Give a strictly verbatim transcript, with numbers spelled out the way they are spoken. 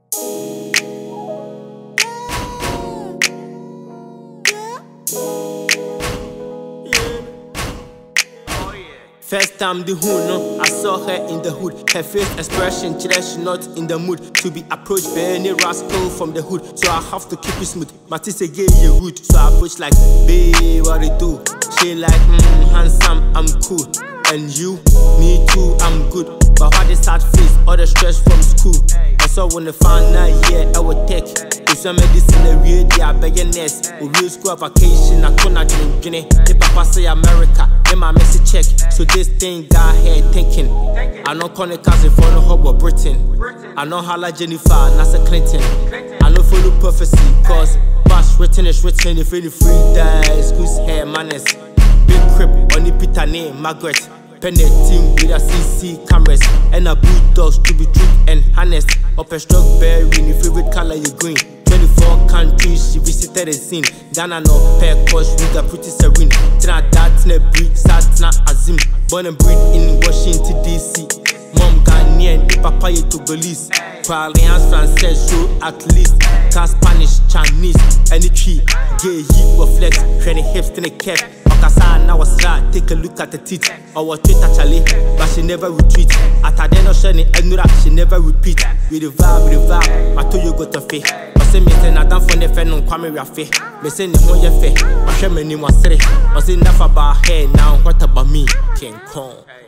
First time the hood, no, I saw her in the hood. Her face expression, she not in the mood to be approached by any rascal from the hood. So I have to keep it smooth. Matisse gave you rude, so I approach like, babe, what it do? She like, mm, handsome, I'm cool. And you, me too, I'm good. But why this sad face, all the stress from school? I saw when the found out, yeah, I would take. If some medicine, the real, they are billionaires. We real school vacation, I couldn't drink Guinea. The papa say America. Then my message check, so this thing got here thinking. I know Connie cousin for the hub of Britain. I know Hala Jennifer, Nasa Clinton. I know follow prophecy, cause bash written is written if any free dies. Goose hair manners. Big crib, only Peter name, Margaret. Penny team with a C C cameras. And a blue dogs to be truth and honest. Up a strawberry, in your favorite color, you green. twenty-four countries she visited and seen. Ghana no pair coach, we got pretty serene. Tina dat, tina breed, sad, tina azim. Born and bred in Washington D C. Mom Ghanaian, the papa you to Belize. Alliance Française, show at least. Can Spanish, Chinese, any tree. Gay heat reflex, shiny hips in a cap. Okasa now was right, take a look at the teeth. Our Twitter Charlie, but she never retreat. At a den of shiny, and she never repeat. With the vibe, with the vibe, I told you got to fit. I me say na dan for the fan on Kwame Rafe. Me say ni ho ye fe. I share me ni mo sere. I say enough about her now. What about me? King Kong.